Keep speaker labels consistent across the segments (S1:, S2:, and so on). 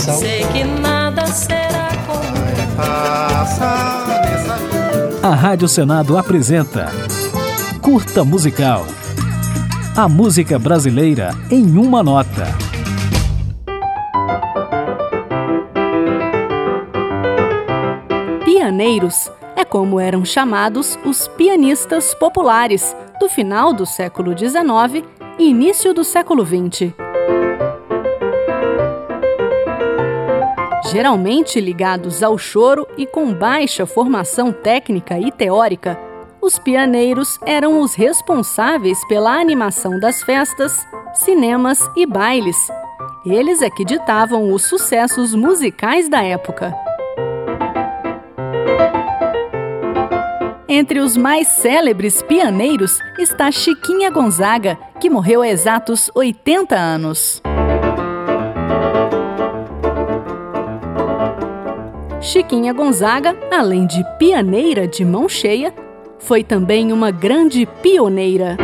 S1: coração.
S2: Sei que nada será como passa nessa vida.
S3: A Rádio Senado apresenta Curta Musical. A música brasileira em uma nota.
S4: Pianeiros é como eram chamados os pianistas populares do final do século XIX e início do século XX. Geralmente ligados ao choro e com baixa formação técnica e teórica, os pianeiros eram os responsáveis pela animação das festas, cinemas e bailes. Eles é que ditavam os sucessos musicais da época. Entre os mais célebres pianeiros está Chiquinha Gonzaga, que morreu há exatos 80 anos. Chiquinha Gonzaga, além de pianeira de mão cheia, foi também uma grande pioneira.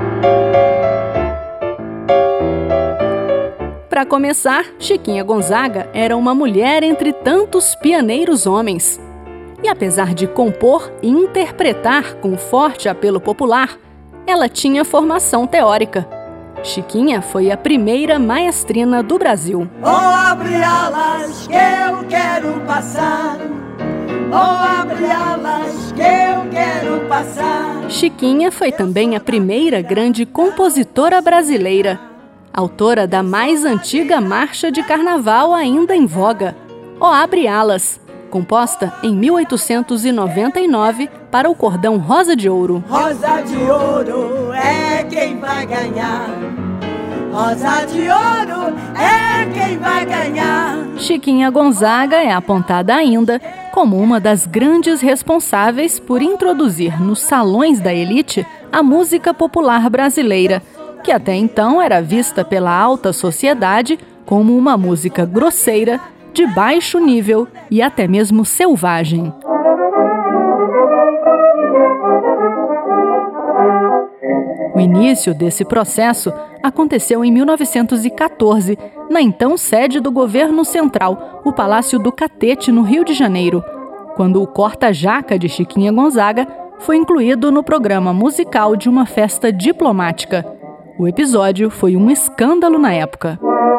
S4: Para começar, Chiquinha Gonzaga era uma mulher entre tantos pianeiros homens. E apesar de compor e interpretar com forte apelo popular, ela tinha formação teórica. Chiquinha foi a primeira maestrina do Brasil.
S5: Oh, abre alas que eu quero passar. Oh, abre alas que eu quero passar.
S4: Chiquinha foi também a primeira grande compositora brasileira, autora da mais antiga marcha de carnaval ainda em voga, Oh, abre alas, composta em 1899 para o cordão Rosa de Ouro.
S5: Rosa de Ouro é quem vai ganhar. Rosa de Ouro é quem vai ganhar.
S4: Chiquinha Gonzaga é apontada ainda como uma das grandes responsáveis por introduzir nos salões da elite a música popular brasileira, que até então era vista pela alta sociedade como uma música grosseira, de baixo nível e até mesmo selvagem. O início desse processo aconteceu em 1914, na então sede do governo central, o Palácio do Catete, no Rio de Janeiro, quando o corta-jaca de Chiquinha Gonzaga foi incluído no programa musical de uma festa diplomática. O episódio foi um escândalo na época.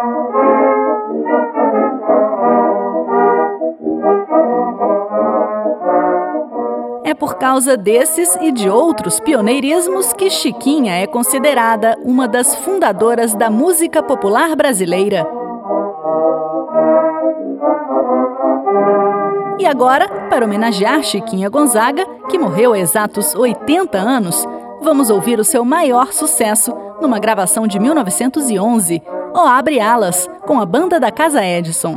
S4: É por causa desses e de outros pioneirismos que Chiquinha é considerada uma das fundadoras da música popular brasileira. E agora, para homenagear Chiquinha Gonzaga, que morreu há exatos 80 anos, vamos ouvir o seu maior sucesso numa gravação de 1911, Oh, abre alas, com a banda da Casa Edison.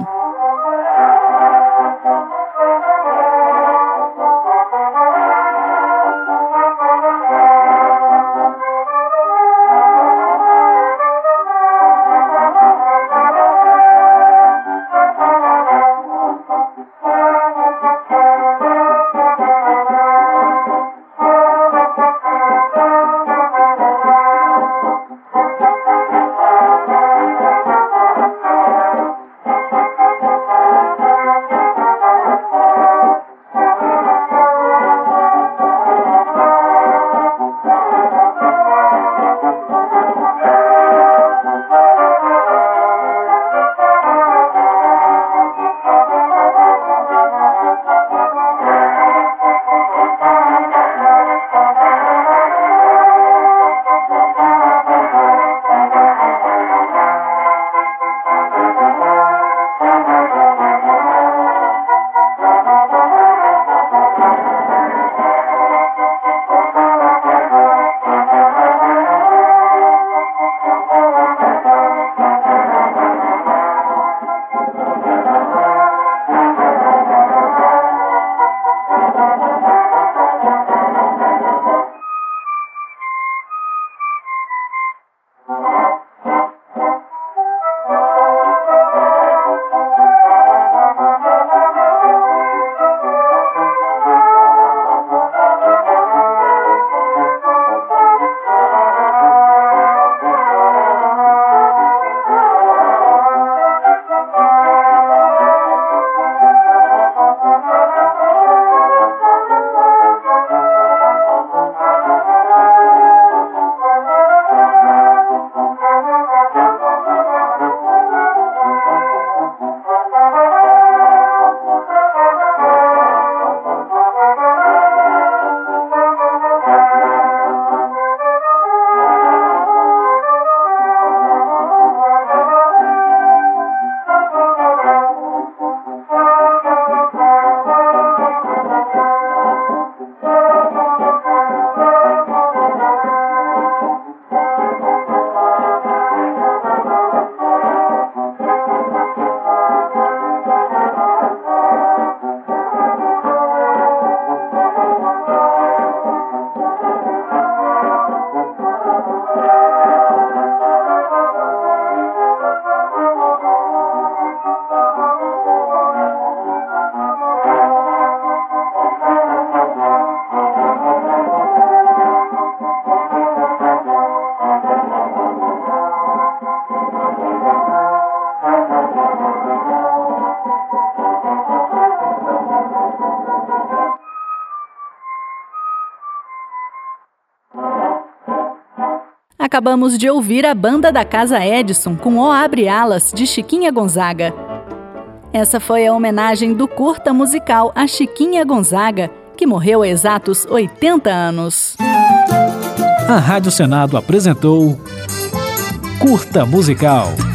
S4: Acabamos de ouvir a Banda da Casa Edison com O Abre Alas, de Chiquinha Gonzaga. Essa foi a homenagem do Curta Musical a Chiquinha Gonzaga, que morreu há exatos 80 anos.
S3: A Rádio Senado apresentou Curta Musical.